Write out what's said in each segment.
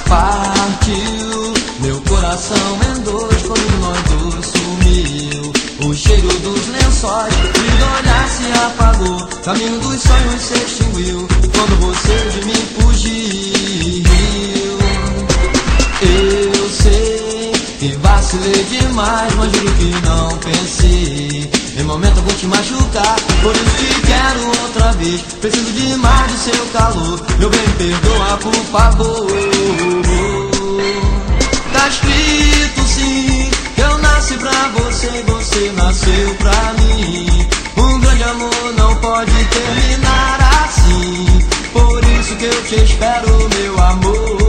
partiu, meu coração em dois quando nós dois sumiu. O cheiro dos lençóis e do olhar se apagou, caminho dos sonhos se extinguiu quando você de mim fugiu. Eu sei que vacilei demais, mas juro que não pensei em momento algum te machucar. Por isso te quero outra vez, preciso demais do seu calor. Meu bem, perdoa por favor. Tá escrito sim, que eu nasci pra você e você nasceu pra mim. Um grande amor não pode terminar assim, por isso que eu te espero, meu amor.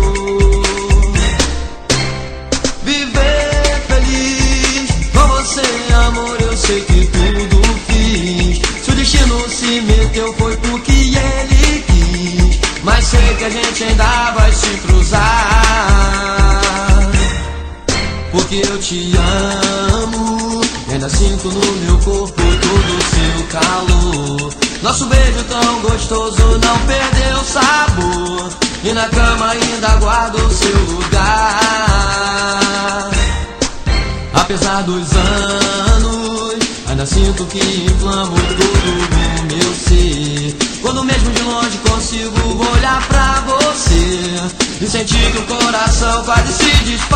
Viver feliz com você, amor, eu sei que tudo fiz. Se o destino se meteu foi porque ele quis, mas sei que a gente ainda vai se cruzar, porque eu te amo e ainda sinto no meu corpo todo o seu calor. Nosso beijo tão gostoso não perdeu sabor, e na cama ainda guardo o seu lugar. Apesar dos anos, ainda sinto que inflamo todo o meu ser, quando mesmo de longe consigo olhar pra você e sentir que o coração quase se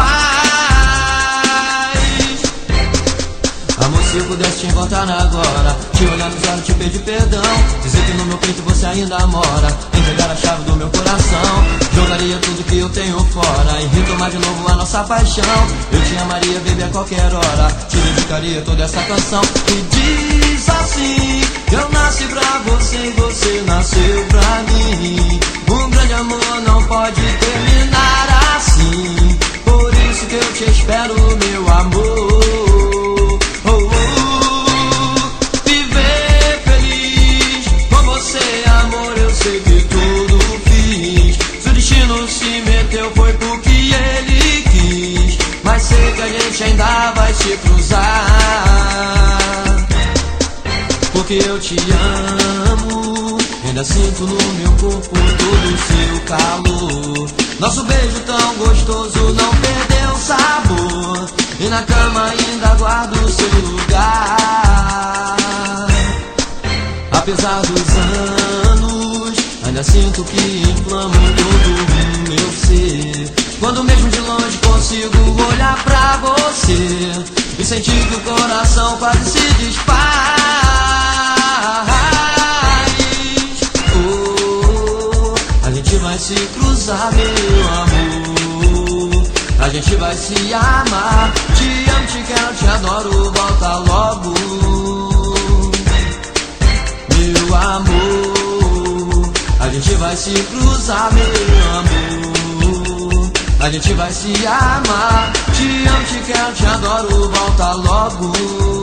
desfaz. Amor, se eu pudesse te encontrar agora, te olhar nos olhos, te pedir perdão, dizer que no meu peito você ainda mora, entregar a chave do meu coração, jogaria tudo que eu tenho fora e retomar de novo a nossa paixão. Eu te amaria, baby, a qualquer hora, te dedicaria toda essa canção que diz assim: eu nasci pra você e você nasceu pra mim. Um grande amor não pode terminar assim, por isso que eu te espero, meu amor. Viver feliz com você, amor, eu sei que tudo fiz. Se o destino se meteu foi porque ele quis, mas sei que a gente ainda vai se cruzar, porque eu te amo, ainda sinto no meu corpo todo o seu calor. Nosso beijo tão gostoso não perdeu sabor, e na cama ainda guardo o seu lugar. Apesar dos anos, ainda sinto que inflamo todo o meu ser, quando mesmo de longe consigo olhar pra você e sentir que o coração quase se desfaz. Oh, a gente vai se cruzar, meu amor, a gente vai se amar. Te amo, te quero, te adoro, volta logo, meu amor. A gente vai se cruzar, meu amor, a gente vai se amar. Te amo, te quero, te adoro, volta logo.